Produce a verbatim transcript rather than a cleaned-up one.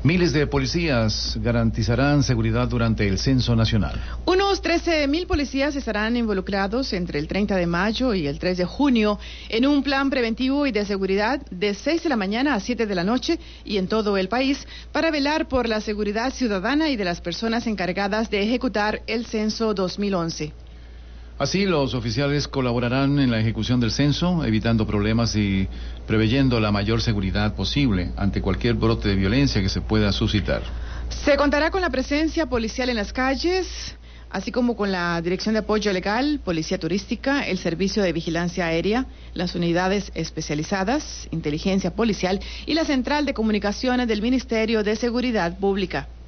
Miles de policías garantizarán seguridad durante el censo nacional. Unos trece mil policías estarán involucrados entre el treinta de mayo y el tres de junio en un plan preventivo y de seguridad de seis de la mañana a siete de la noche y en todo el país para velar por la seguridad ciudadana y de las personas encargadas de ejecutar el censo dos mil once. Así, los oficiales colaborarán en la ejecución del censo, evitando problemas y preveyendo la mayor seguridad posible ante cualquier brote de violencia que se pueda suscitar. Se contará con la presencia policial en las calles, así como con la Dirección de Apoyo Legal, Policía Turística, el Servicio de Vigilancia Aérea, las unidades especializadas, inteligencia policial y la Central de Comunicaciones del Ministerio de Seguridad Pública.